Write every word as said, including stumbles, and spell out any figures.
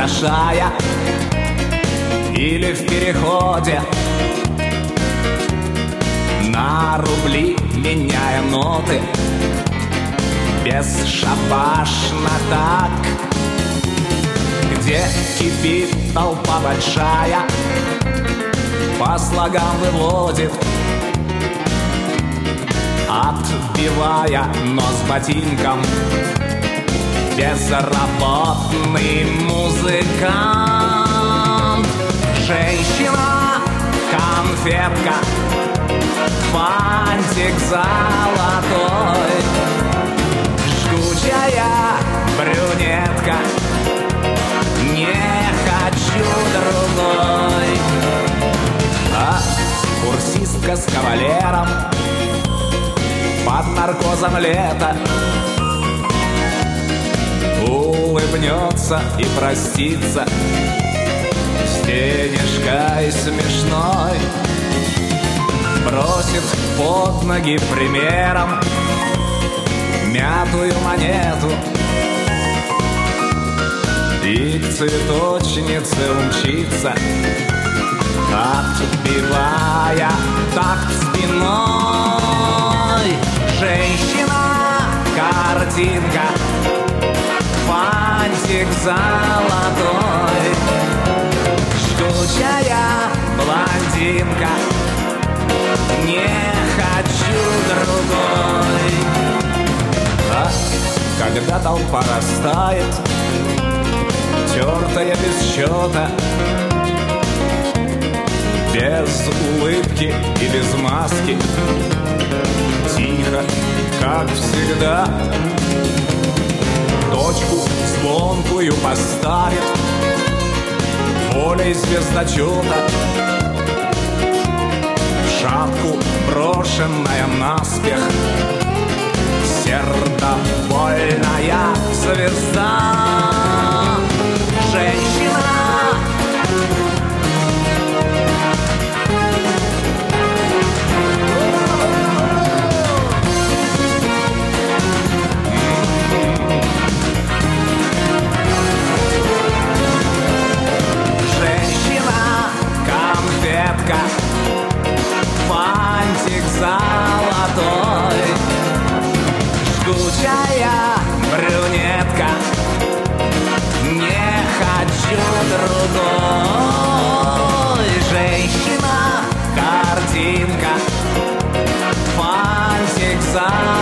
приглашая, или в переходе на рубли меняя ноты, бесшабашно так, где кипит толпа большая, по слогам выводит, отбивая нос ботинком, безработный музыкант. Женщина, конфетка, фантик золотой, жгучая брюнетка, не хочу другой. А курсистка с кавалером под наркозом лета улыбнется и простится с денежкой смешной, бросит под ноги примером мятую монету и к цветочнице умчится, отбивая такт спиной. Женщина, картинка, фантик золотой, жгучая блондинка, не хочу другой. А когда толпа растает, тертая без счета, без улыбки и без маски, тихо, как всегда, точку звонкую поставит волей звездочета, в шапку брошенная наспех сердобольная звезда. Женщина, фантик золотой, жгучая брюнетка, не хочу другой. Женщина, картинка, фантик золотой,